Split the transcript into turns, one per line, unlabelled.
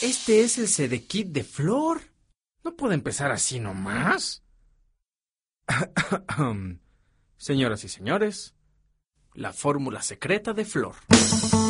Este es el Sedekit de Flor. No puede empezar así nomás. Señoras y señores, la fórmula secreta de Flor.